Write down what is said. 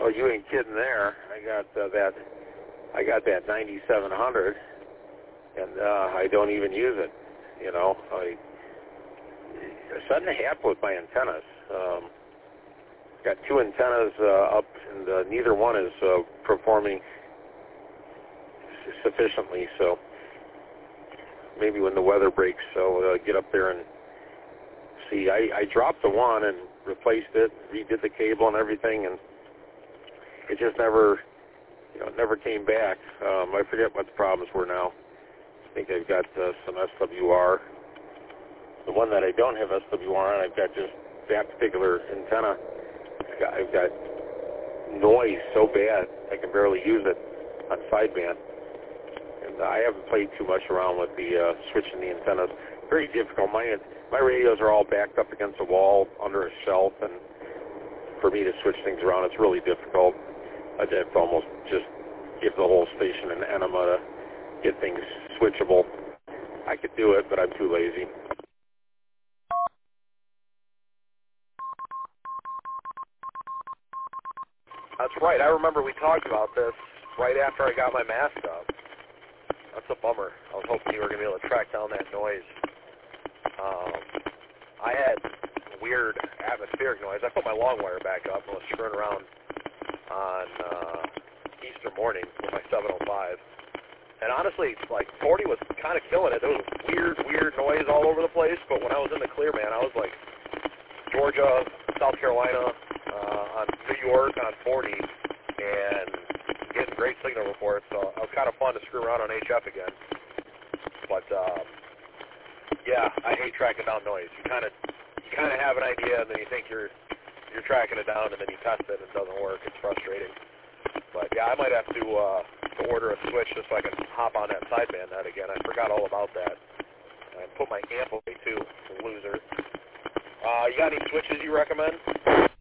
Oh, you ain't kidding there. I got that 9700, and I don't even use it. You know, I something happened with my antennas. Got two antennas up, and neither one is performing sufficiently. So maybe when the weather breaks, I'll get up there and see. I dropped the one and replaced it, redid the cable and everything, and it just never came back. I forget what the problems were now. I think I've got some SWR. The one that I don't have SWR on, I've got just that particular antenna. I've got noise so bad I can barely use it on sideband. And I haven't played too much around with the switching the antennas. Very difficult. My radios are all backed up against a wall under a shelf, and for me to switch things around, it's really difficult. I'd have to almost just give the whole station an enema to get things switchable. I could do it, but I'm too lazy. That's right. I remember we talked about this right after I got my mask up. That's a bummer. I was hoping you were going to be able to track down that noise. I had weird atmospheric noise. I put my long wire back up and was screwing around on Easter morning with my 705. And honestly, like 40 was kind of killing it. There was weird noise all over the place. But when I was in the clear, man, I was like Georgia, South Carolina, on New York on 40, and getting great signal reports. So it was kind of fun to screw around on HF again. But yeah, I hate tracking down noise. You kind of have an idea, and then you think you're tracking it down, and then you test it, and it doesn't work. It's frustrating. But yeah, I might have to order a switch just so I can hop on that sideband net again. I forgot all about that. I put my amp away too, loser. You got any switches you recommend?